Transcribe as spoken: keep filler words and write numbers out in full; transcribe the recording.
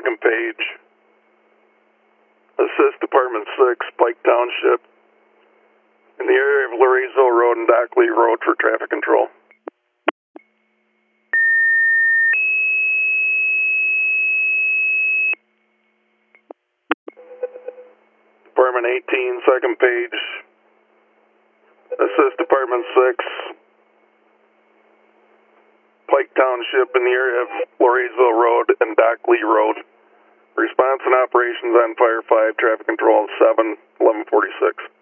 second page. Assist Department six, Pike Township, in the area of Lorenzo Road and Dockley Road for traffic control. Department eighteen, second page. Assist Department six, Pike Township in the area of Lorenzo Road and Dockley Road. Response and operations on Fire five, traffic control seven, eleven forty-six.